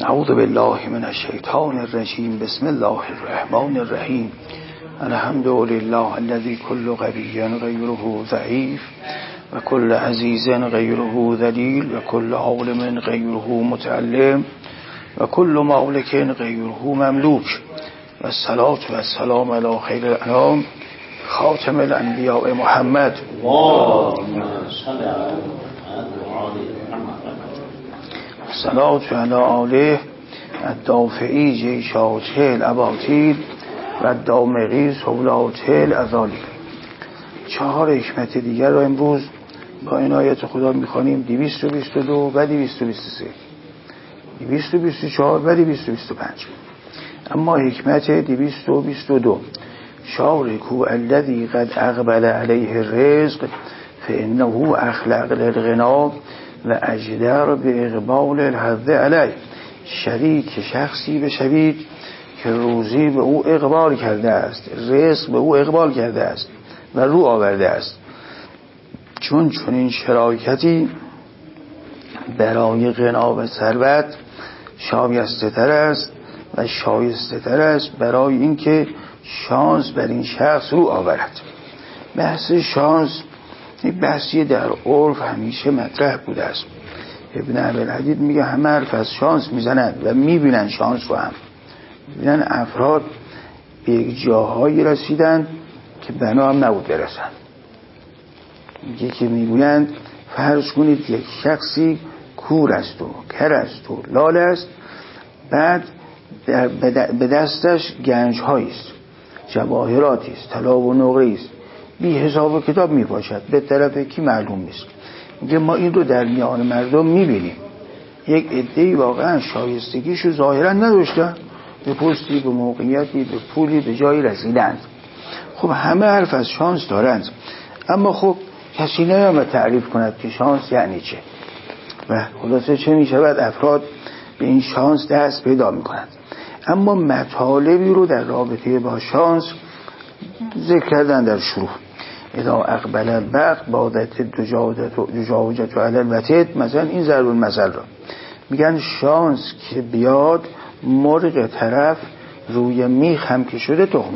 اعوذ بالله من الشیطان الرجیم. بسم الله الرحمن الرحیم. الحمد لله الذي كل قوي غيره ضعيف وكل عزيز غيره ذليل وكل عالم غيره متعلم وكل مالك غيره مملوك والصلاة والسلام على خير الأنام خاتم الأنبياء محمد الصلاة على آله الدافعی جیشات الاباطیل و الدامغی سولات الازالیل. 4 حکمت دیگر رو امروز با عنایت خدا میخوانیم. 222 و 223 224 و 225. اما حکمت 222: شارکوا الذی قد اقبل علیه الرزق فانه اخلق للغنا و اجدر به اقبال الحظ علیه. شریک شخصی بشوید که روزی به او اقبال کرده است، رزق به او اقبال کرده است و رو آورده است، چون این شراکتی برای غنا و ثروت شایسته تر است و شایسته تر است برای اینکه شانس بر این شخص رو آورد. بحث شانس یک بحثی در عرف همیشه مطرح بوده است. ابن عبدالحدید میگه همه حرف از شانس میزنند و میبینن شانس رو هم میبینن. افراد به یک جاهایی رسیدن که بنا هم نبود برسن. میگه که میگویند فرض کنید یک شخصی کور است و کر است و لال است، بعد به دستش گنج هاییست، جواهراتی است، طلا و نقره است، بی حساب و کتاب میباشد، به طرف کی معلوم نیست. میگه ما این رو در میان مردم میبینیم. یک عده‌ای واقعا شایستگیشو ظاهرا نداشتن، به پستی، به موقعیتی، به پولی، به جایی رسیدند. خب همه حرف از شانس دارند، اما خب کسی نیامد تعریف کند که شانس یعنی چه و خلاصه چه میشود. افراد به این شانس دست پیدا میکنند. اما مطالبی رو در رابطه با شانس ذکر کردن در شروع. اذا اقبل البغت بادت دجاجت و علالوتد. مثلا این ضرب المثل را میگن شانس که بیاد مرغ طرف روی میخ هم که شده تخم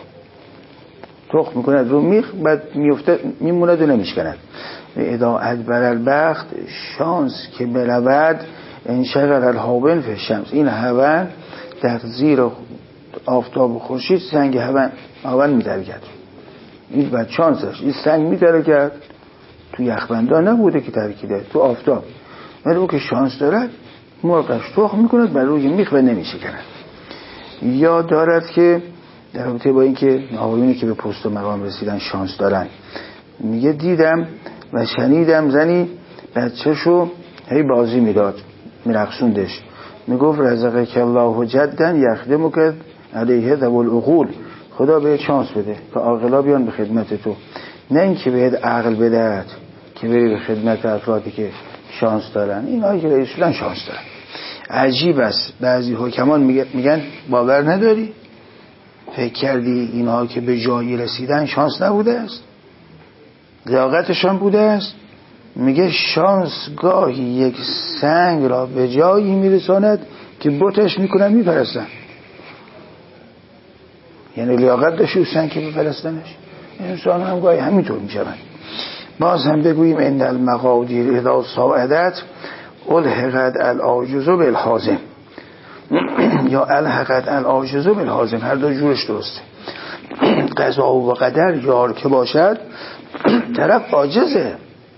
میکند رو میخ، بعد میفته میموند و نمیشکند. اذا ادبر البغت شانس که برود انشغل الهاون فی الشمس. این هاون در زیر آفتاب و خورشید سنگ هاون میترکد. این بعد شانسش این سنگ میترکد تو یخبندان نبوده که ترکیده، تو آفتاب. ولی او که شانس دارد مرغش تخم میکند بر روی میخ و نمیشکند. یا دارد که در رابطه با این که آقایونی که به پست و مقام رسیدن شانس دارن، میگه دیدم و شنیدم زنی بچه‌شو هی بازی میداد، میرقصوندش، میگفت رزقک الله جدا یخدمک علیه ذو العقول. خدا بهت شانس بده که عاقلا بیان به خدمت تو، نه اینکه بهت عقل بدهد که بری به خدمت افرادی که شانس دارن. اینایی که رسیدن شانس دارن. عجیب است، بعضی حکمان میگن باور نداری؟ فکر کردی اینها که به جایی رسیدن شانس نبوده است؟ لیاقتشان بوده است؟ میگه شانس گاهی یک سنگ را به جایی میرساند که بتش میکنن میپرستن. یعنی لیاقت داشته سنگ که بپرستنش. انسان هم گاهی همینطور میشوند. باز هم بگوییم ان المقادیر اذا ساعدت الحقت العاجز بالحازم یا الحقت العاجز بالحازم. هر دو جورش درسته. قضا و قدر یار که باشد طرف عاجزه،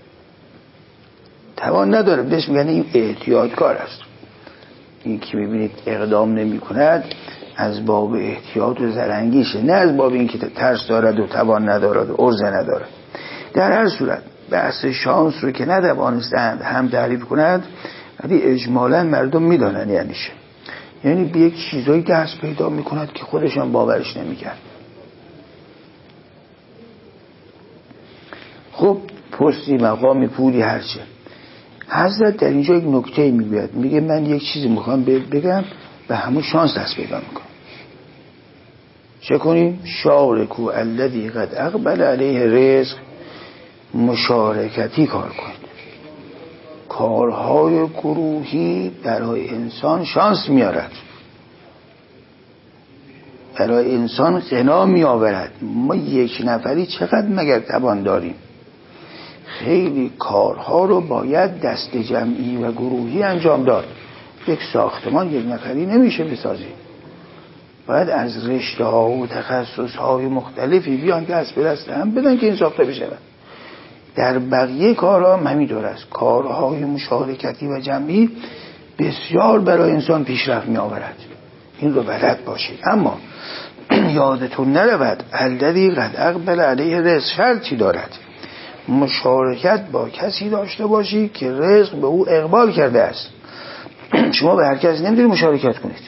توان نداره. بهش میگن این احتیاطکار است. این که میبینید اقدام نمی کند از باب احتیاط و زرنگیشه، نه از باب این که ترس دارد و توان ندارد و عرضه ندارد. در هر صورت بحث شانس رو که ندوانستند هم تعریف کنند، ولی اجمالا مردم میدانن یعنی چه. یعنی به یک چیزایی دست پیدا میکند که خودشان باورش نمیکرد. خب پستی، مقامی، پولی، هرچه. حضرت در اینجا یک نکته میگوید، میگه من یک چیزی میخوام بگم و همون شانس دست پیدا میکنم. چه کنیم؟ شارکو الذی قد اقبل علیه رزق. مشارکتی کار کنید. کارهای گروهی برای انسان شانس میارد، برای انسان غنا میآورد. ما یک نفری چقدر مگر توان داریم؟ خیلی کارها رو باید دست جمعی و گروهی انجام داد. یک ساختمان یک نفری نمیشه بسازی، باید از رشته ها و تخصص های مختلفی بیان که دست به دست هم بدن که این ساخته بشه. در بقیه کارها هم همینطور است. کارهای مشارکتی و جمعی بسیار برای انسان پیشرفت می آورد. این رو بلد باشید. اما یادتون نرود الذی قد اقبل علیه رزق شرطی دارد، مشارکت با کسی داشته باشی که رزق به او اقبال کرده است. شما به هر کس نمیتونید مشارکت کنید.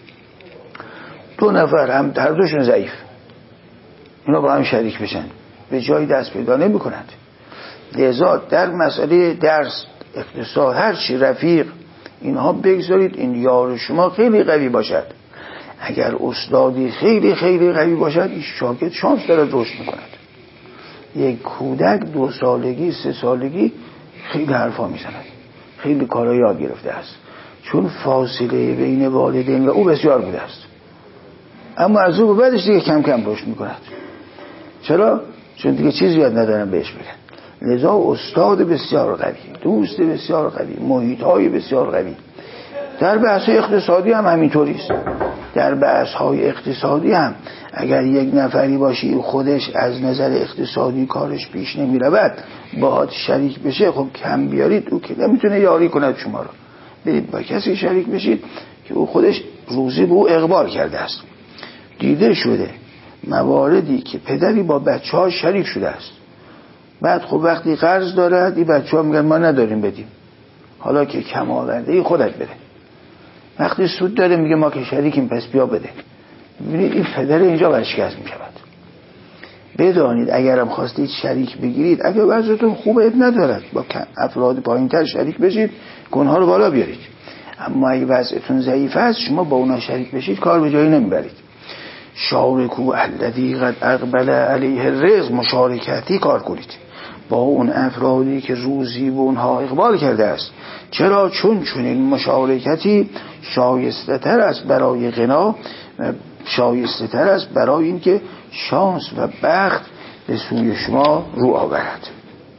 دو نفر هم هر دوشون ضعیف، اینا با هم شریک بشن به جایی دست پیدا نمی کنند. لذا در مسئله درس، اقتصاد، هر چی رفیق اینها بگذارید این یار شما خیلی قوی باشد. اگر استادی خیلی خیلی قوی باشد این شاگرد شانس داره رشد میکند. یک کودک 2 سالگی 3 سالگی خیلی حرفا میزند، خیلی کارا یاد گرفته است، چون فاصله بین والدین و او بسیار بوده است. اما از او بعدش دیگه کم کم رشد میکند. چرا؟ چون دیگه چیزی یاد ندارن بهش بگن. لذا استاد بسیار قوی، دوست بسیار قوی، محیط‌های بسیار قوی. در بحث‌های اقتصادی هم همینطوری است. در بحث‌های اقتصادی هم اگر یک نفری باشی خودش از نظر اقتصادی کارش پیش نمی‌رود باهات شریک بشه، خب کم بیارید او که نمیتونه یاری کند شما رو. برید با کسی شریک بشید که او خودش روزی به او اقبال کرده است. دیده شده مواردی که پدری با بچه‌ها شریک شده است، بعد خب وقتی قرض دارد این بچه‌ها میگن ما نداریم بدیم، حالا که کم آورده خودت بده. وقتی سود داره میگه ما که شریکیم پس بیا بده. ببینید این پدر اینجا ورشکست میشود. بدانید اگرم خواستید شریک بگیرید، اگر وضعتون خوبه اب ندارد با افراد پایین‌تر شریک بشید که اونها رو بالا بیارید. اما اگه وضعتون ضعیف است شما با اونا شریک بشید کار به جایی نمیبرید. شارکو الذی قد اقبل علیه الرزق، مشارکتی کار کنید با اون افرادی که روزی به اونها اقبال کرده است. چرا؟ چون این مشارکتی شایسته تر است برای غنا، شایسته تر است برای اینکه شانس و بخت به سوی شما رو آورد.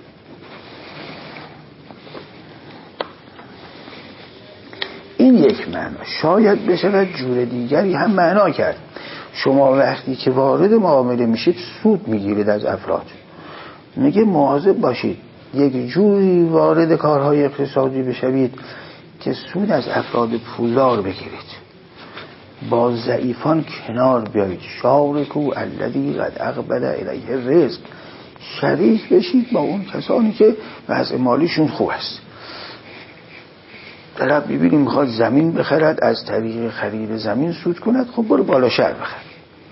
این یک معنا. شاید بشود جور دیگری هم معنا کرد. شما وقتی که وارد معامله میشید سود میگیرید از افراد، میگه مواظب باشید یک جوری وارد کارهای اقتصادی بشوید که سود از افراد پولدار بگیرید، با ضعیفان کنار بیایید. شارکو الذی قد اقبل الیه الرزق، شریک بشید با اون کسانی که وضع مالیشون خوب است. طرف ببینیم میخواد زمین بخرد، از طریق خرید زمین سود کند، خب برو بالا شهر بخر.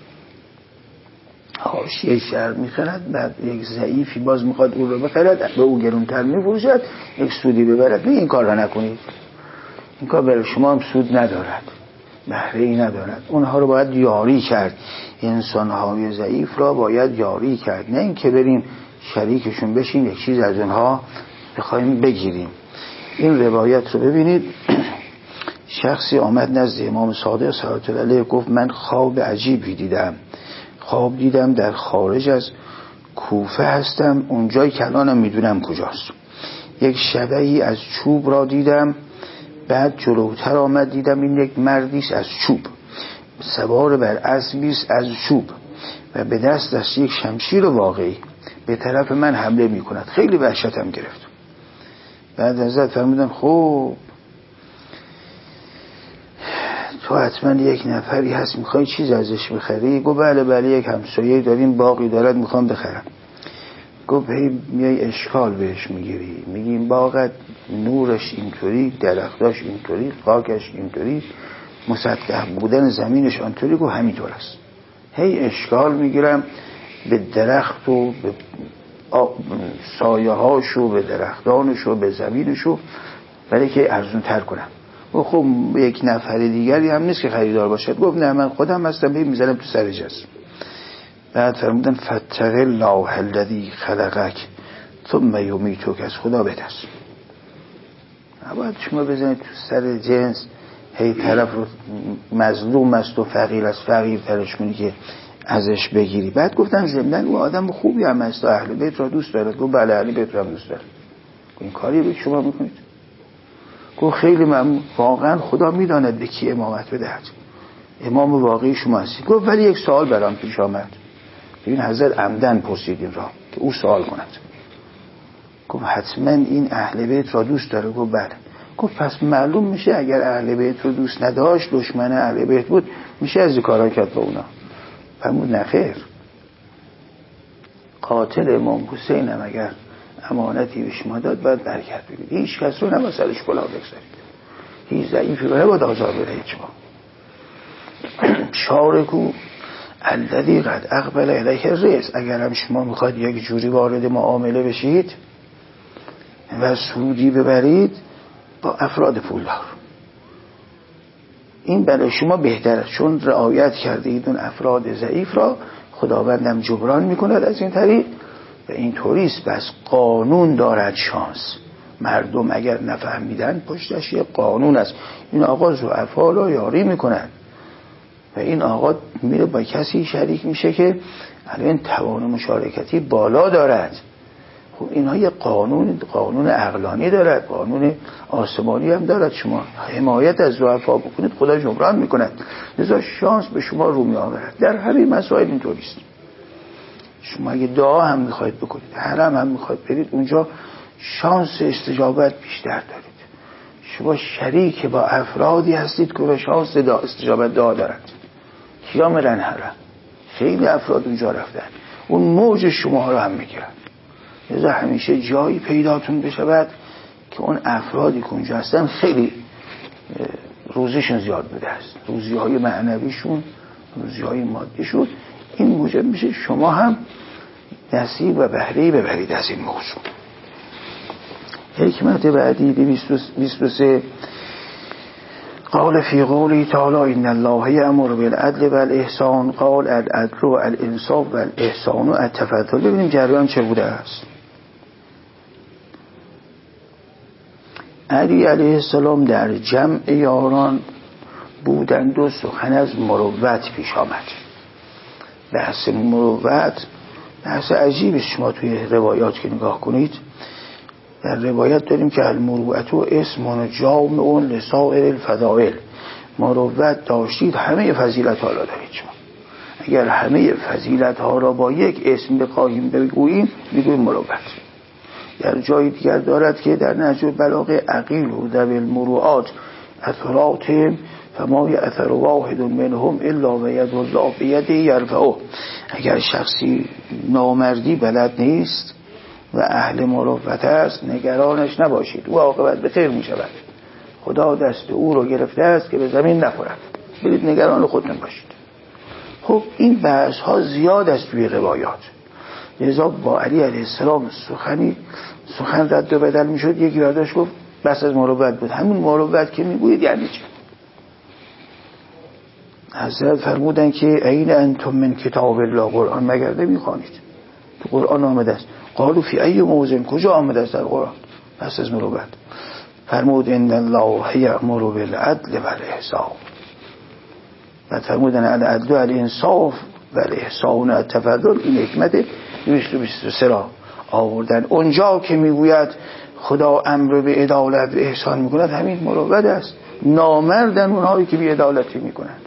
حاشیه شهر میخرد، بعد یک ضعیفی باز میخواد او رو بخرد، به او گرونتر میفروشد، یک سودی ببرد. نه، این کار را نکنید. این کار برای شما هم سود ندارد، بهره ای ندارد. اونها رو باید یاری کرد، انسانهای ضعیف را باید یاری کرد، نه اینکه بریم شریکشون بشیم یک چیز از اونها بخوایم بگیریم. این روایت رو ببینید. شخصی آمد نزد امام صادق صلوات الله علیه، گفت من خواب عجیبی دیدم. خواب دیدم در خارج از کوفه هستم، اونجای که الانم میدونم کجاست. یک شبهی از چوب را دیدم، بعد جلوتر آمد دیدم این یک مردیست از چوب، سوار بر اسبیست از چوب و به دست است یک شمشیر واقعی، به طرف من حمله میکند. خیلی وحشتم گرفت. بعد حضرت فرمودن خب تو حتما یک نفری هست میخوای چیز ازش بخری؟ گفت بله بله، یک همسایه داریم باقی دارد میخوام بخرم. گفت هی میای اشکال بهش میگیری، میگی این باغت نورش اینطوری، درختاش اینطوری، خاکش اینطوری، مسطح بودن زمینش اینطوری. گفت همینطور است. هی اشکال میگیرم به درخت و به سایه هاشو، به درختانشو، به زمینشو، برای که ارزون تر کنم. و خب یک نفر دیگری هم نیست که خریدار باشد. گفت نه من خودم هستم، میزنم تو سر جسم. بعد فرمودن فتق الله الذی خلقک ثم یمیتک، از خدا بترس. نباید شما بزنید تو سر جنس هی طرف رو مظلوم است و فقیر است فقیر ترش کنی که ازش بگیری. بعد گفتن ضمناً او آدم خوبی هم است و اهل بیت را دوست دارد. گفت بله اهل بیت را دوست دارد. این کاری بود شما میکنید؟ گفت خیلی ممنون، واقعا خدا میداند به کی امامت بدهد، امام واقعی شما هستید. گفت ولی یک سوال برام پیش آمد. این حضرت عمدن پرسید این را که او سوال کند. گفت حتما این اهل بیت را دوست داره. گفت بله. گفت پس معلوم میشه اگر اهل بیت رو دوست نداشت دشمن اهل بیت بود میشه از این کارا کرد با اونا. فرمود نخیر، قاتل امام حسین هم اگر امانتی به شما داد باید برکت بگید. هیچ کس رو نباید سرش کلاه بگذارید، هیچ ضعیفی رو نباید آزار بدهید. شما شارکو الذی قد اقبل الیه الرزق، اگر هم شما میخواید یک جوری وارد معامله بشید و سودی ببرید با افراد پولدار، این برای شما بهتره، چون رعایت کردید اون افراد ضعیف را، خداوندم جبران میکند از این طریق. و این طوریست. بس قانون دارد شانس، مردم اگر نفهمیدن پشتش یه قانون است. این آقا ضعفا را یاری میکند و این آقا میره با کسی شریک میشه که الان توان مشارکتی بالا دارد. خب اینها یه قانون عقلانی دارد، قانون آسمانی هم دارد. شما حمایت از ضعفا بکنید خدا جبران میکند، لذا شانس به شما رو میآورد. در همه مسائل اینطوریست. شما اگه دعا هم میخواید بکنید، حرم هم میخواید برید، اونجا شانس استجابت بیشتر دارید. شما شریک با افرادی هستید که شانس استجابت دعا دارند. کیا میرن حرم؟ خیلی افراد اونجا رفتن، اون موج شما رو هم میگیرن. لذا همیشه جایی پیداتون بشود که اون افرادی که اونجا هستن خیلی روزیشون زیاد بوده است، روزیهای معنویشون، روزیهای مادیشون. این موجب میشه شما هم نصیب و بهره‌ای ببرید از این موضوع. حکمت بعدی 223 قال فی قوله تعالی ان الله یأمر بالعدل والاحسان قال العدل والانصاف والاحسان التفضل. ببینیم جریان چه بوده است. علی علیه السلام در جمع یاران بودند و سخن از مروت پیش آمد. بحث مروت بحث عجیبی، شما توی روایات که نگاه کنید، در روایت داریم که المروءة اسم جامع لسائر الفضائل. مروت داشتید همه فضیلت ها را دارید. شما اگر همه فضیلت ها را با یک اسم بخواهیم بگوییم میگوییم مروت. در جای دیگر دارد که در نهج البلاغه عقیل و ذوی المروءات اثراتهم فما یأثر واحد منهم الا و ید الله بیده یرفعه. اگر شخصی نامردی بلد نیست و اهل مروت است نگرانش نباشید، او عاقبت به خیر می شود. خدا دست او رو گرفته است که به زمین نخورد، برید نگران خودتون باشید. خب این بحث ها زیاد است توی روایات. لذا با علی علیه السلام سخن رد و بدل می شد. یکی برداشت گفت بس از مروت بود. همون مروت که می گوید یعنی چه؟ حضرت فرمودن که این انتم من کتاب الله، قرآن مگر نمی خوانید؟ تو قرآن آمده است. قالوا فی ای موضع، کجا آمده است در قرآن بس از مروت؟ فرمود ان الله یأمر بالعدل والاحسان. بعد فرمودن العدل والانصاف والاحسان التفضل. این حکمت 223 را آوردن. اونجا که میگوید خدا امر به عدالت و احسان میکند همین مروت است. نامردن اونهایی که بی عدالتی میکنند.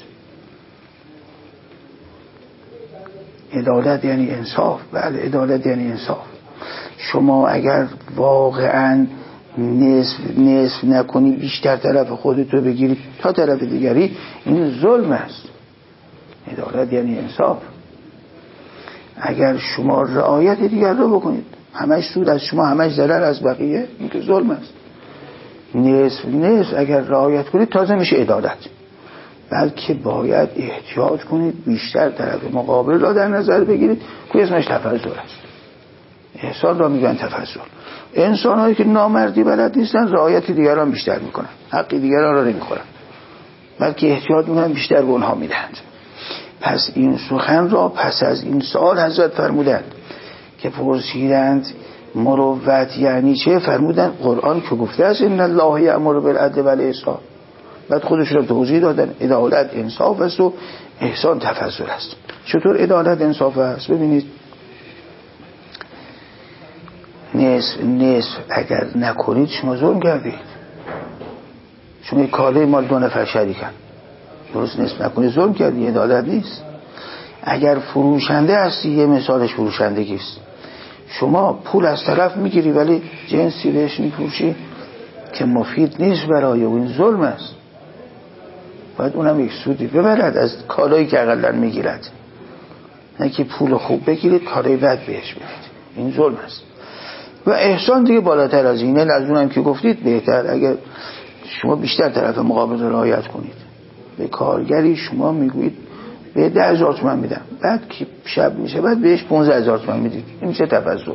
عدالت یعنی انصاف. بله عدالت یعنی انصاف. شما اگر واقعا نصف نکنی، بیشتر طرف خودتو بگیری تا طرف دیگری، این ظلم است. عدالت یعنی انصاف. اگر شما رعایت دیگر رو بکنید، همش سود از شما، همش ضرر از بقیه، این که ظلم است. نصف اگر رعایت کنید تازه میشه عدالت. بلکه باید احتیاط کنید، بیشتر طرف مقابل را در نظر بگیرید که اسمش تفضل است. احسان را میگن تفضل. انسان هایی که نامردی بلد نیستن رعایت دیگران بیشتر میکنن، حق دیگران را نمیخورن، بلکه احتیاط میکنن بیشتر به اونها میدهند. پس این سخن را پس از این سال حضرت فرمودند که پرسیدند مروت یعنی چه؟ فرمودن قرآن که گفته است ان الله یأمر بالعدل والاحسان، بعد خودشون رو توضیح دادن عدالت انصاف است و احسان تفضل است. چطور عدالت انصاف است؟ ببینید نصف اگر نکنید شما ظلم کردید. شما یک کاله مال دو نفر شریکن، درست نصف نکنید ظلم کردید، عدالت نیست. اگر فروشنده هستی، یه مثالش فروشندگی است، شما پول از طرف میگیری ولی جنسی بهش میفروشی که مفید نیست برای اون، ظلم است. باید اونم یک سودی ببرد از کالایی که اقلا میگیرد، نه که پول خوب بگیرید کالای بد بهش بدید، این ظلم است. و احسان دیگه بالاتر از اینه، از اونم که گفتید بهتر. اگر شما بیشتر طرف مقابل رعایت کنید، به کارگری شما میگویید به 10,000 تومان میدم، بعد که شب میشه بعد بهش 15,000 تومان میدید، این میشه تفضل.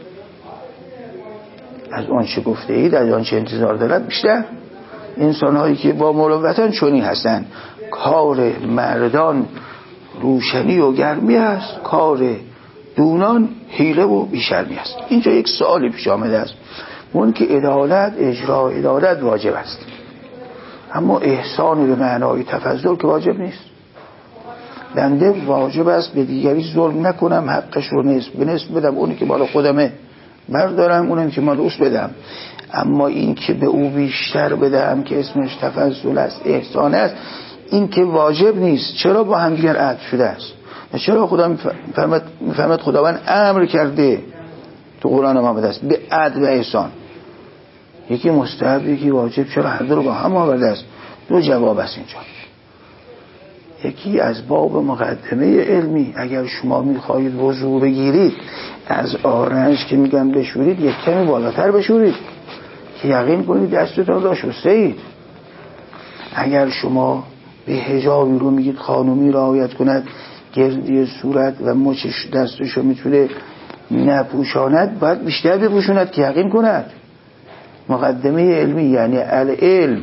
از اون چه گفته اید، از اون چه انتظار دارد بیشتر. انسان هایی که با مروتن چنین هستن. کار مردان روشنی و گرمی است، کار دونان حیله و بیشرمی است. اینجا یک سوالی پیش آمده است، اون که عدالت، اجرا عدالت واجب است، اما احسان به معنای تفضل که واجب نیست. بنده واجب است به دیگری ظلم نکنم، حقش رو به نصف بدم، اونی که مال خودمه بردارم، اونم که مال اوست بدم. اما این که به او بیشتر بدم که اسمش تفضل است، احسان است، این که واجب نیست. چرا با هم دیگر عهد شده است و چرا خدا میفرماید خداوند امر کرده تو قرآن آمده است به عدل و احسان. یکی مستحب یکی واجب، چرا هر دو رو با هم آورده است؟ دو جواب است اینجا. یکی از باب مقدمه علمی، اگر شما میخواهید وضو بگیرید از آرنج که میگن بشورید یک کمی بالاتر بشورید که یقین کنید دستتون را شسته اید. اگر شما به حجابی رو میگید خانومی رعایت کند، گردی صورت و مچش دستشو میتونه نپوشاند، باید بیشتر بپوشاند که یقین کند. مقدمه علمی یعنی العلم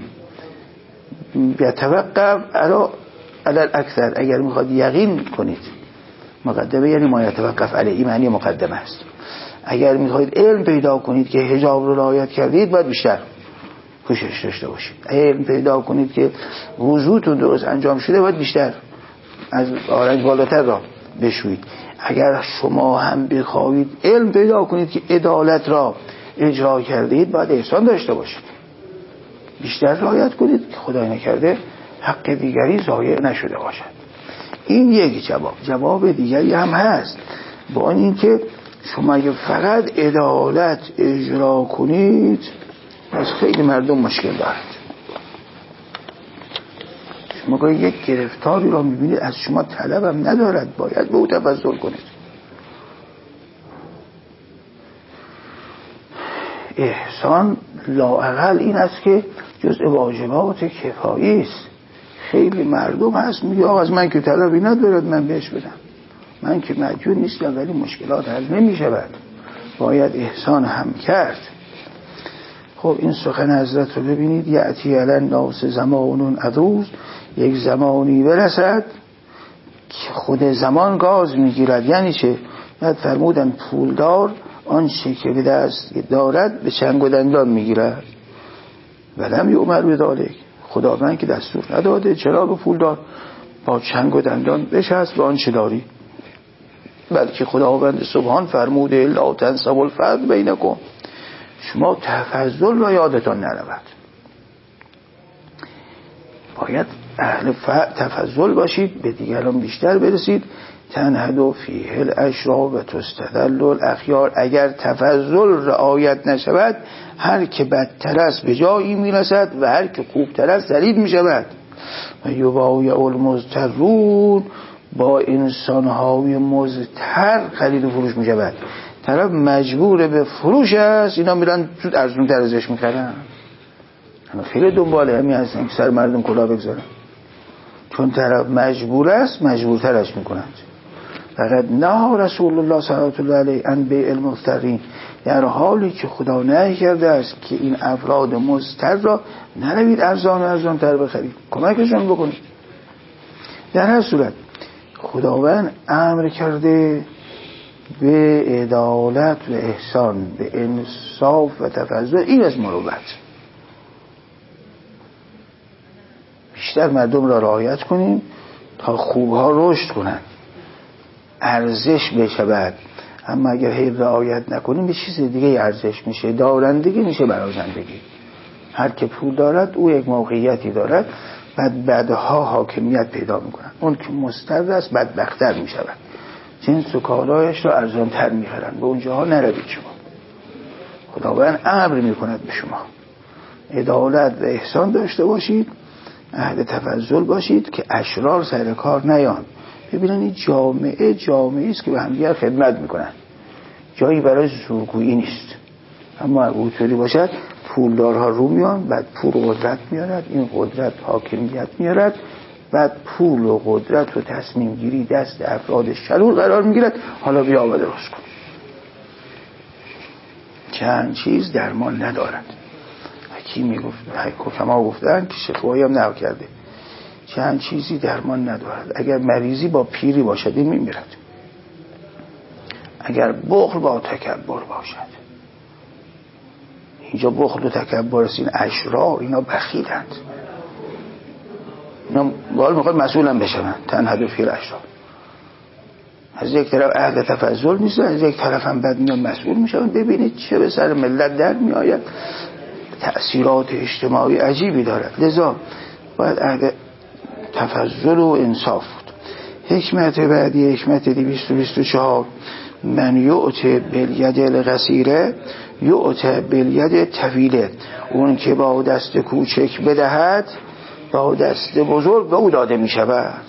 یتوقف علی الاکثر. اگر میخواد یقین کنید، مقدمه یعنی ما یتوقف علی، این معنی مقدمه است. اگر میخواید علم پیدا کنید که حجاب رو رعایت کردید، باید بیشتر پوشش داشته باشید. علم پیدا کنید که وضوتون درست انجام شده، باید بیشتر از آرنج بالاتر را بشویید. اگر شما هم بخواهید علم پیدا کنید که عدالت را اجرا کردید، باید احسان داشته باشید، بیشتر رعایت کنید که خدای نکرده حق دیگری ضایع نشده باشد. این یک جواب. جواب دیگری هم هست، با اینکه شما اگه فقط عدالت اجرا کنید، از خیلی مردم مشکل دارد. شما یک گرفتاری را میبینید از شما طلبم ندارد، باید به او تفضل کنید. احسان لااقل این است که جزء واجبات کفایی است. خیلی مردم هست میگه آقا از من که طلبی ندارد من بهش بدم، من که مجبور نیستم، ولی مشکلات حل نمیشود، باید احسان هم کرد. خب این سخن حضرت رو ببینید، یأتی علی الناس زمان عروض، یک زمانی برسد که خود زمان گاز میگیرد. یعنی چه؟ بعد فرمودن پولدار آنچه که به دست دارد به چنگ و دندان میگیرد، ولم یؤمر بذلک. خداوند که دستور نداده چرا به پولدار با چنگ و دندان بشست به آنچه داری، بلکه خداوند سبحان فرموده لا تنسوا الفضل بینکم، شما تفضل را یادتان نرود. باید اهل تفضل باشید، به دیگران بیشتر برسید. تنهدوا فیه الاشرار و تستدل الاخیار. اگر تفضل رعایت نشود، هر که بدتر است به جایی میرسد و هر که خوبتر است ذلیل میشود. و یبایع المضطرون، با انسانهای مضطر خرید و فروش میشود. طرف مجبور به فروش است، اینا میرن زود ارزون تر ازش میخرن. اما خیلی دنباله همین هستن که سر مردم کلاه بگذارن، چون طرف مجبور است مجبورترش میکنند. فقط نه رسول الله صلی الله علیه ان بیع المضطرین، در حالی که خدا نهی کرده است که این افراد مضطر را نروید ارزان تر بخرید، کمکشون بکنید. در هر صورت خداوند امر کرده به عدالت و احسان، به انصاف و تفضل. این از مروت. بیشتر مردم را رعایت کنیم تا خوبها رشد کنند، ارزش بشود. اما اگر هی رعایت نکنیم به چیز دیگه ارزش میشه، دارندگی میشه، برازندگی. هر که پول دارد او یک موقعیتی دارد، بعد بعدها حاکمیت پیدا میکنن. اون که مستر است بدبختر میشود، جنس و کالایش را ارزانتر میخرن. به اونجاها نروید شما. خداوند امر میکند به شما عدالت و احسان داشته باشید، اهل تفضل باشید که اشرار سر کار نیان. ببینن این جامعه است که به همدیگر خدمت میکنن، جایی برای زورگویی نیست. اما اگه اونطوری باشد پولدارها رو میان، بعد پول و قدرت میارد، این قدرت حاکمیت میارد، بعد پول و قدرت و تصمیم گیری دست افراد شرور قرار میگیرد. حالا بیا آمده درست کن. چند چیز درمان ندارد. حکیمی گفت، حکما گفتن که شفایی هم نو کرده، چند چیزی درمان ندارد. اگر مریضی با پیری باشد این میمیرد، اگر بخل با تکبر باشد. اینجا بخل و تکبر است، این اشرار، اینا بخیلند، اینا باید میخواد مسئول هم بشن. تنهدو فی الاشرار. از یک طرف اهل تفضل نیستن، از یک طرف هم بعد میان مسئول میشن. ببینید چه به سر ملت در میآید، تأثیرات اجتماعی عجیبی دارد. لذا باید اهل تفضل و انصاف بود. حکمت بعدی، حکمت 224: من یؤت بالید القصیره یؤت بالید طویله. اون که با دست کوچک بدهد با دست بزرگ به او داده می شود.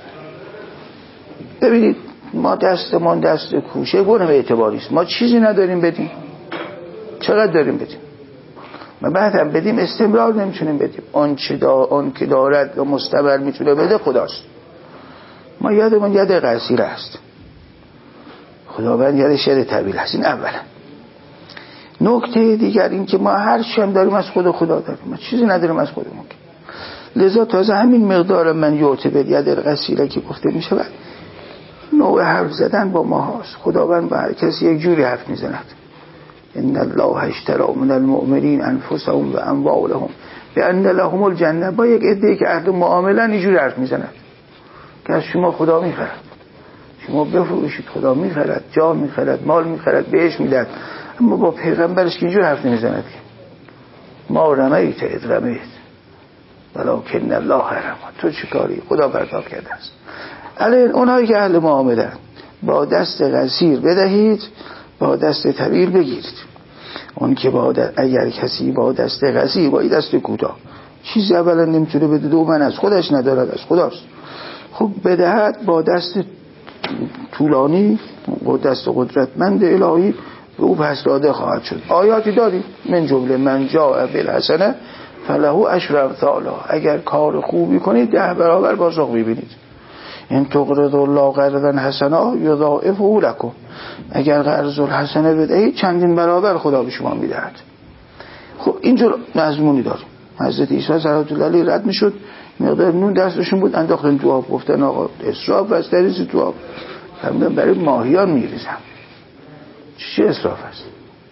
ببینید ما دستمون دست کوچک اونم اعتباری است، ما چیزی نداریم بدیم. چقدر داریم بدیم؟ ما بعد هم بدیم استمرار نمیتونیم بدیم. آن که دارد و مستمر میتونه بده خداست. ما یادمون ید قصیره است، خداوند یادش ید طویل است. این اولا. نکته دیگر این که ما هر چی هم داریم از خدا داریم، ما چیزی نداریم از خودمون. لذا تازه همین مقدار من یؤت بالید القصیره که گفته میشه نوع حرف زدن با ما هاست. خداوند با هر کسی یک جوری حرف میزند. ان الله اشتری من المؤمنین انفسهم و اموالهم بان لهم الجنه. با یک عده‌ای که اهل معامله اینجوری حرف میزند که از شما خدا میخرد، شما بفروشید خدا میخرد، جا میخرد، مال میخرد، بهش میدهد. اما با پیغمبرش که اینجور حرف نمیزند که ما رمیت اذ رمیت ولکن الله رمی. تو چه کاری؟ خدا پرتاب کرده است. الان اونایی که اهل معامله با دست قصیر بدهید، با دست طویل بگیرید. اون که اگر کسی با دست قصیر با دست کوتاه چیزی اولا نمیتونه بده، دوما از خودش ندارد، از خداست. خب بدهد با دست طولانی با دست قدرتمند الهی به او پس داده خواهد شد. آیاتی داریم من جمله من جاء بالحسنه فله عشر امثالها. اگر کار خوبی کنید 10 برابر پاسخ میبینید. این تقرض الله قرضا حسنا یضاعفه لكم. اگر قرض الحسنه بدهید چندین برابر خدا به شما میدهد. خب اینجور مضمونی داریم. حضرت عیسی صلوات الله علیه رد میشد، مقدار نون دستشون بود انداختن تو آب، گفتن آقا اسراف است، دریز تو آب. فرمودن برای ماهیان میریزم. چه اسراف است؟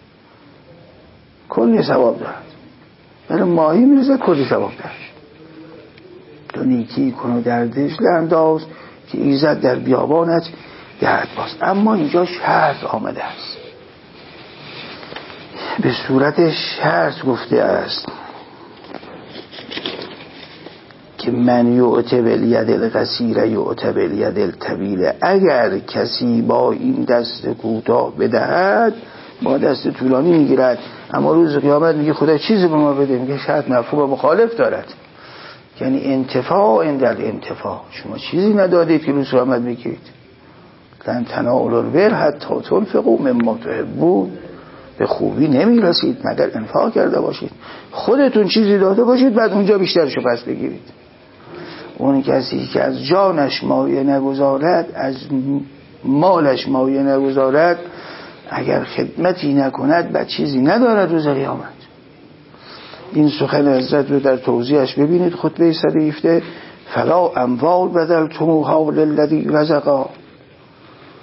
کلی ثواب دارد. برای ماهی میریزه کلی ثواب دارد. تو نیکی کن و در دژ انداز که ایزد در بیابانت دهد باز. اما اینجا شرط آمده است، به صورت شرط گفته است که من یؤت بالید القصیره یؤت بالید الطویله. اگر کسی با این دست کوتاه بدهد با دست طولانی میگیرد. اما روز قیامت میگه خدا چیزی به ما بده، میگه شرط مفهوم مخالف دارد، یعنی انتفاع عند الانتفاع. شما چیزی ندادید که روز قیامت بگیرید. لن تنالوا البر حتی تنفقوا مما تحبون. به خوبی نمیرسید مگر انفاق کرده باشید، خودتون چیزی داده باشید بعد اونجا بیشترشو پس بگیرید. اون کسی که از جانش مایه نگذارد، از مالش مایه نگذارد، اگر خدمتی نکند بعد چیزی ندارد روز قیامت. این سخن حضرت رو در توضیحش ببینید، خطبه 117: فلا اموال بدلتموها للذی رزقا.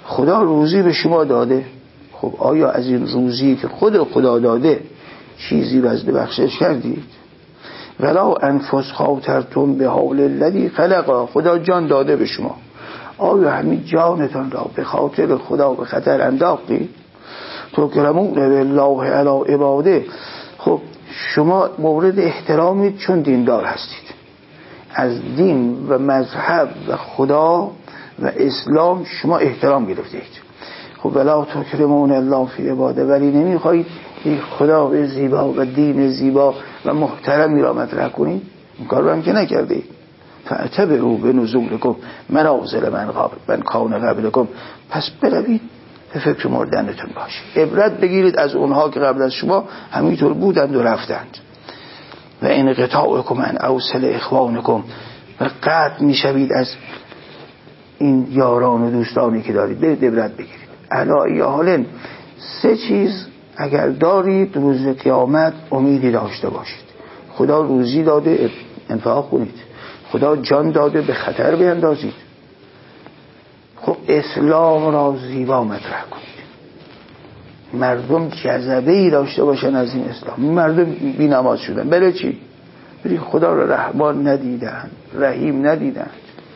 خدا روزی به شما داده. خب آیا از این روزی که خدا داده چیزی وزد بخشش کردید؟ ولا انفس خاطرتم به حال الذی خلق، خدا جان داده به شما، آیا همین جانتان را به خاطر خدا به خطر انداختید؟ تکرمون بالله علی عباده. خب شما مورد احترامید چون دیندار هستید، از دین و مذهب و خدا و اسلام شما احترام گرفتید. خب ولا تکرمون الله فی عباده، ولی نمیخواهید یک خدا زیبا و دین زیبا و محترمی را مطرح کنید، این کار رو هم که نکردید. فاعتبروا بنزولکم منازل من کان قبلکم، پس بروید به فکر مردنتون باشید، عبرت بگیرید از اونها که قبل از شما همینطور بودند و رفتند. و این قطاعکم عن اوصل اخوانکم، و قطع میشوید از این یاران و دوستانی که دارید، برید عبرت بگیرید. علی حالن 3 چیز اگر دارید روز قیامت امیدی داشته باشید. خدا روزی داده، انفاق کنید. خدا جان داده، به خطر بیندازید. خب اسلام را زیبا مطرح کنید، مردم جذبه ای داشته باشن از این اسلام. مردم بی نماز شدن، برای چی؟ برای خدا را رحمان ندیدن، رحیم ندیدن.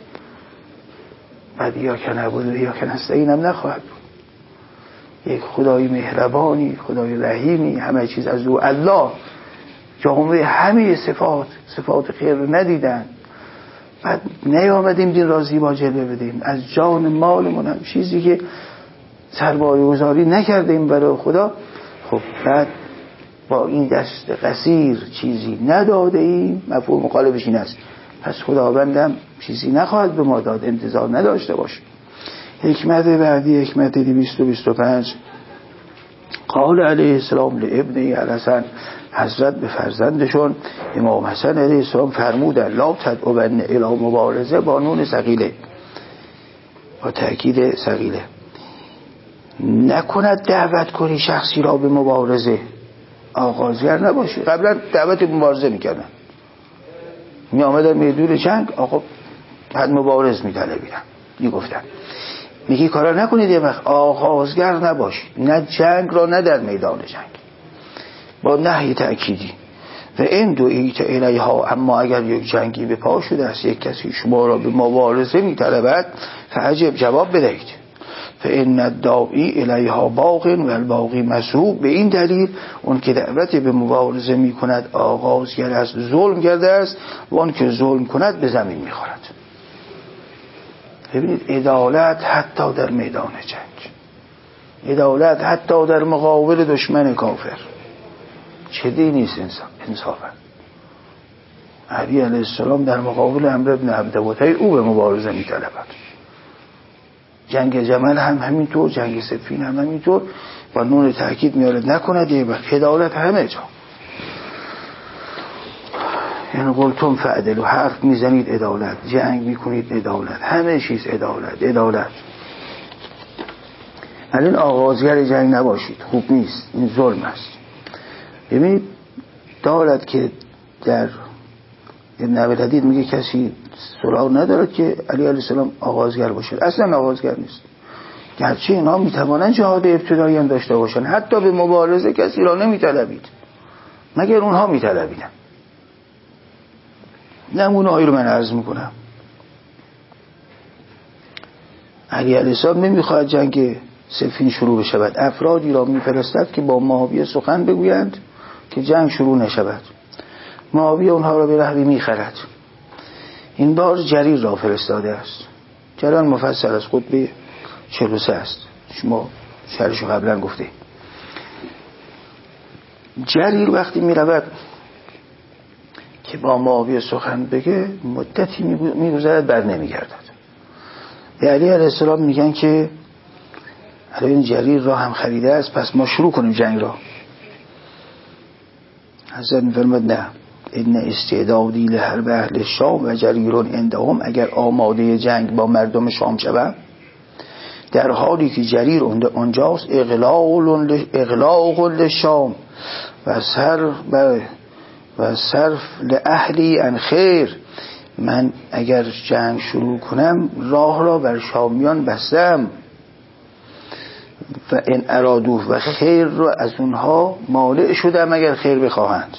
بعد یا که نبود و یا که نستعین هم نخواهد بود. یک خدای مهربانی، خدای رحیمی، همه چیز از او الله، جامعه همه صفات خیر رو ندیدن. بعد نیامدیم دین را زیبا جلوه بدیم، از جان مالمون هم چیزی که سرمایه گذاری نکردیم برای خدا. خب بعد با این دست قصیر چیزی نداده ایم، مفهوم مقالبش این است، پس خداوندم چیزی نخواهد به ما داد، انتظار نداشته باش. حکمت بعدی، حکمت 225. قال علیه السلام لابنه الحسن، حضرت به فرزندشون امام حسن علیه السلام فرمودن لا تدعون الی مبارزه، با نون ثقیله، با تأکید ثقیله، نکند دعوت کنی شخصی را به مبارزه، آغازگر نباشی. قبلا دعوت به مبارزه میکردن، می آمدن میدون جنگ، آقا بعد مبارز میطلبیدن، میگفتن میگی کارا نکنید، یه وقت آغازگر نباشید، نه جنگ را نه در میدان جنگ، با نهی تأکیدی. و این دعیت الیها، اما اگر یک جنگی به پا شده است، یک کسی شما را به مبارزه میطلبد، فعجب جواب بدهید. فإن الداعی الیها باغ و الباغی مسحوب، به این دلیل اون که دعوت به مبارزه میکند آغازگر است، ظلم کرده است، و اون که ظلم کند به زمین میخورد. ببینید عدالت حتی در میدان جنگ، عدالت حتی در مقابل دشمن کافر، چه دینی است انصافا. علی علیه السلام در مقابل عمرو بن عبدوطی او به مبارزه میطلبد، جنگ جمل هم همینطور، جنگ صفین هم همینطور، با نون تأکید میاره نکند، یه وقت عدالت همه جا. یعنی قلتم فعدلوا، حرف میزنید عدالت، جنگ میکنید عدالت، همه چیز عدالت. الان آغازگر جنگ نباشید، خوب نیست، این ظلم است. ببینید دارد که در نوی حدید میگه کسی سراغ ندارد که علی علیه السلام آغازگر باشه، اصلا آغازگر نیست. گرچه اینا میتوانند جهاد ابتدایی هم داشته باشن، حتی به مبارزه کسی را نمیطلبید مگر اونها میطلبیدن. نمونه هایی رو من عرض میکنم. علی علیه السلام نمیخواهد جنگ صفین شروع بشود، افرادی را میفرستد که با معاویه سخن بگویند که جنگ شروع نشود. معاویه اونها را به رهبی میخرد. این بار جریر را فرستاده است. جریان مفصل از خطبه 43 است، شما شرحشو قبلا گفته. جریر وقتی میرود که با معاویه سخن بگه، مدتی میگذرد بر نمیگردد. علی علیه السلام میگن که الان جریر را هم خریده است، پس ما شروع کنیم جنگ را. حضرت میفرماد نه، این استعدادی لحرب اهل شام و جریرون عندهم، اگر آماده جنگ با مردم شام شود، در حالی که جریر اونجاست، اغلاق لشام و صرف لأهلی ان خیر، من اگر جنگ شروع کنم راه را بر شامیان بستم. و این ارادو و خیر رو از اونها مانع شده مگر خیر بخواهند.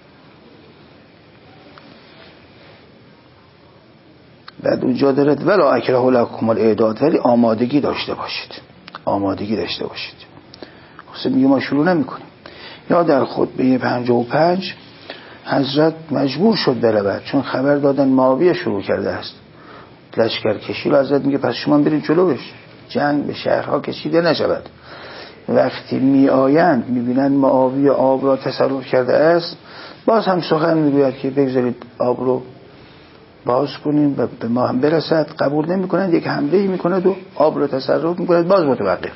بعد اونجا دارد ولا اکره لکم الاعداد، ولی آمادگی داشته باشید، آمادگی داشته باشید. خب میگه ما شروع نمی کنیم. یا در خطبه 55 حضرت مجبور شد برود، چون خبر دادن معاویه شروع کرده است لشکر کشی. حضرت میگه پس شما برید جلوش، جنگ به شهرها کشیده نشود. وقتی می آیند میبینند معاویه آب را تصرف کرده است، باز هم سخن میگوید که بگذارید آب رو باز کنیم و به ما هم برسد. قبول نمی کنند، یک حمله میکند و آب را تصرف میکند، باز متوقف.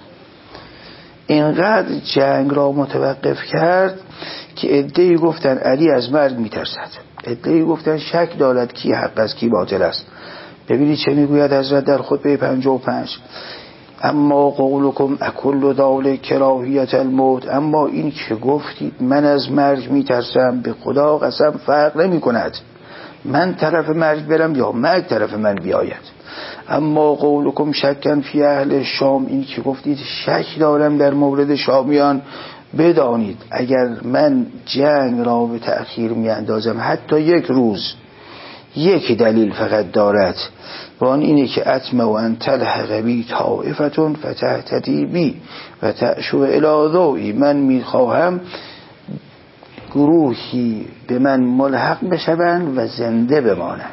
اینقدر جنگ را متوقف کرد که عده‌ای گفتن علی از مرگ میترسد، عده‌ای گفتن شک دارد کی حق است کی باطل است. ببینید چه میگوید حضرت در خطبه 55: اما قولکم اکل ذلک کراهیت الموت، اما این که گفتید من از مرگ میترسم، به خدا قسم فرق نمی کند من طرف مرگ برم یا مرگ طرف من بیاید. اما قولکم شکن فی اهل شام، این که گفتید شک دارم در مورد شامیان، بدانید اگر من جنگ را به تأخیر می اندازم حتی یک روز، یک دلیل فقط دارد و آن اینه که اطمع و ان تلحق بی طائفتون فتهتدی بی و تعشو الی ضوئی، من میخواهم گروهی به من ملحق بشوند و زنده بمانند.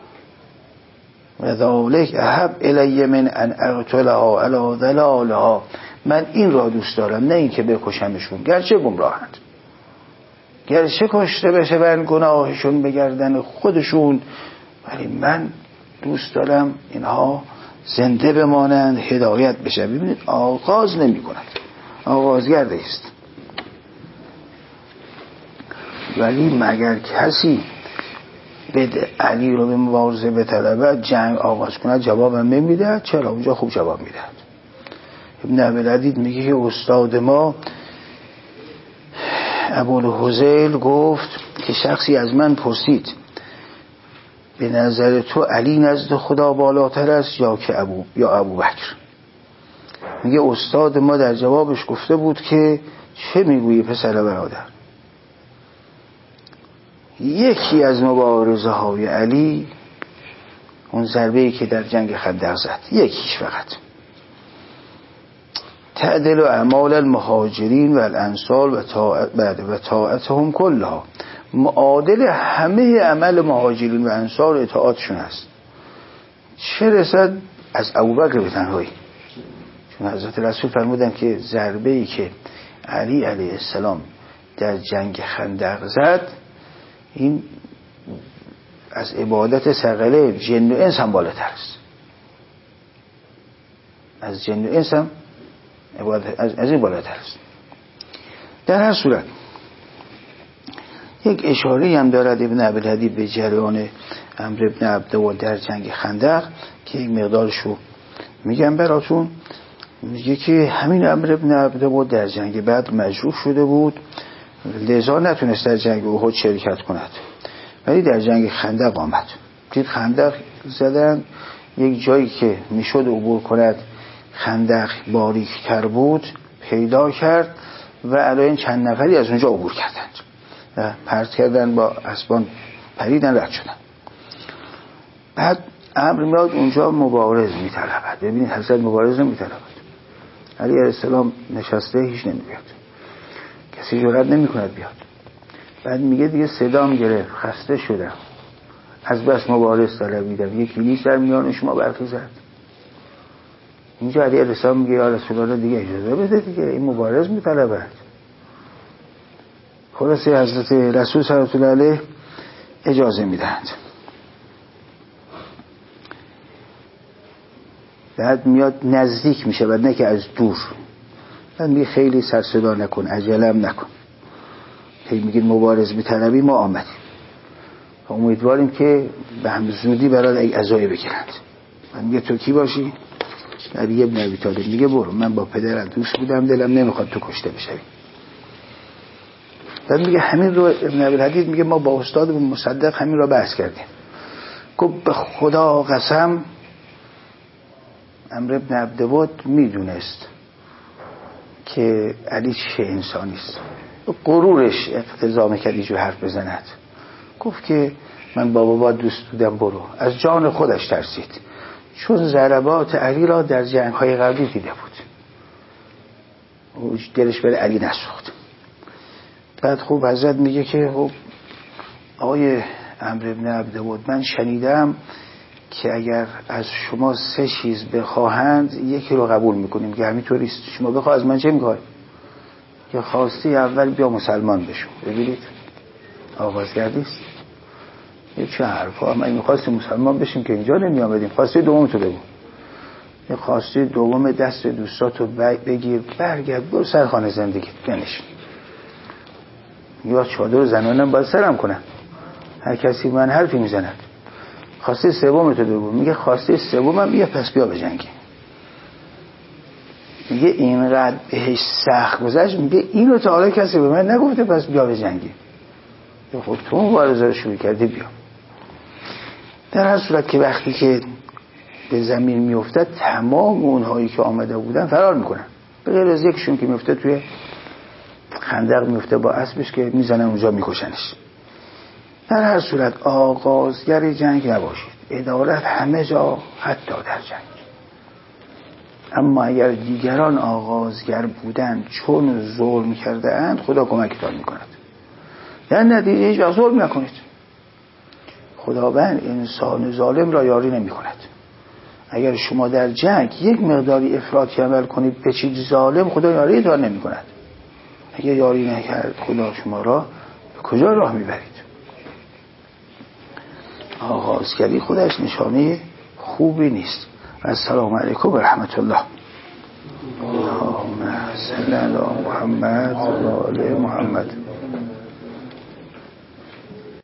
و ذالک احب الی من ان اقتلها علی ضلالها، من این را دوست دارم نه این که بکشمشون گرچه گمراهند، گرچه کشته بشوند گناهشون به گردن خودشون، ولی من دوست دارم اینها زنده بمانند، هدایت بشه. ببینید آغاز نمی کند، آغازگرده است. ولی مگر کسی بده علی رو به مبارزه بطلبد، جنگ آغاز کند، جوابم نمیده. چرا؟ اونجا خوب جواب میده. ابن ابوالعدید میگه که استاد ما ابوالهذیل گفت که شخصی از من پرسید به نظر تو علی نزد خدا بالاتر است یا ابوبکر؟ میگه استاد ما در جوابش گفته بود که چه میگویی پسر برادر، یکی از مبارزه های علی اون ضربه‌ای که در جنگ خندق زد، یکیش فقط، تعدل اعمال المهاجرین و الانصار و طاعتهم کلها، معادل همه عمل مهاجرین و انصار اطاعتشون است، چه رسد از ابوبکر به تنهایی. چون حضرت رسول فرمودن که ضربه‌ای که علی علیه السلام در جنگ خندق زد، این از عبادت ثقله جن و انس هم بالاتر است، از جن و انس هم از این بالاتر است. در هر صورت یک اشاره هم دارد ابن ابوالعدید به جریان عمرو بن عبدود در جنگ خندق که یک مقدارشو میگم براتون. میگه که همین عمرو بن عبدود در جنگ بعد مجروح شده بود، لذا نتونست در جنگ احد شرکت کند، ولی در جنگ خندق آمد. دید خندق زدن، یک جایی که میشد عبور کند خندق باریک‌تر بود پیدا کرد و علاوه چند نفری از اونجا عبور کردند و پرت کردن، با اسبان پریدن رد شدن. بعد امر میاد اونجا مبارز میطلبد. ببینید حضرت مبارز نمیطلبد، علی علیه السلام نشسته هیچ نمیاد، کسی جرئت نمیکند بیاد. بعد میگه دیگه صدام گرفت، خسته شدم، از بس مبارز طلبیدم، یک کلیش در میان شما برخیزد. اینجا علی علیه السلام میگه یا رسول الله دیگه اجازه بده دیگه، این مبارز میطلبد. خلاصه حضرت رسول صلی الله علیه اجازه میدهند. بعد میاد نزدیک میشه، بعد نه که از دور. بعد میگه خیلی سر صدا نکن، عجلم نکن، هی میگید مبارز میطلبی، ما آمدیم، امیدواریم که به هم زودی برای عزای بگیرند. من میگه تو کی باشی؟ علی ابن ابی طالب. میگه برو، من با پدرم دوست بودم، دلم نمیخواد تو کشته بشی. بعد میگه همین رو ابن ابوالعدید میگه ما با استاد مصدق همین رو بحث کردیم. گفت به خدا قسم عمرو بن عبدود میدونست که علی چه انسانی است. غرورش اقتضا میکرد اینجور حرف بزند. گفت که من بابا دوست بودم برو. از جان خودش ترسید، چون ضربات علی را در جنگ‌های قبلی دیده بود. دلش برای علی نسوخت. بعد خوب حضرت میگه که آقای عمرو بن عبدود، من شنیدم که اگر از شما 3 چیز بخواهند یکی رو قبول میکنیم. که همینطوریست. شما بخواه از من چه میخوای؟ که خواستی اول بیا مسلمان بشو. ببینید آغازگردیست. یه چه حرفا. من میخواستی مسلمان بشیم که اینجا نمی آمدیم. خواستی دوم تو بگو. یه خواستی دوم دست دوستاتو بگیر برگرد برو سر خانه زندگی بنشین. یا چادر زنانم باید سرم کنن، هر کسی من حرفی میزند. خواسته سوم تو بگو. میگه خواسته سومم بیا پس بیا بجنگی. میگه اینقدر بهش سخت گذشت. میگه اینو تا حالا کسی به من نگفته پس بیا بجنگی. خب تو مبارزه رو شروع کردی بیا. در هر صورت که وقتی که به زمین میافتد تمام اونهایی که آمده بودن فرار میکنن، به غیر از یکشون که میفته توی خندق میفته با اسبش که میزنن اونجا میکشنش. در هر صورت آغازگر جنگ نباشید. عدالت همه جا، حتی در جنگ. اما اگر دیگران آغازگر بودند چون ظلم کرده اند، خدا کمکتان میکند. در نتیجه هیچ وقت ظلم نکنید. خداوند انسان ظالم را یاری نمی کند. اگر شما در جنگ یک مقداری افراطی عمل کنید به چیز ظالم، خدا یاری دار نمی کند. اگر یاری نکرد خدا شما را به کجا راه میبرید؟ آغازگری خودش نشانه خوبی نیست. السلام علیکم و رحمت الله. اللهم صل علی محمد و آل محمد.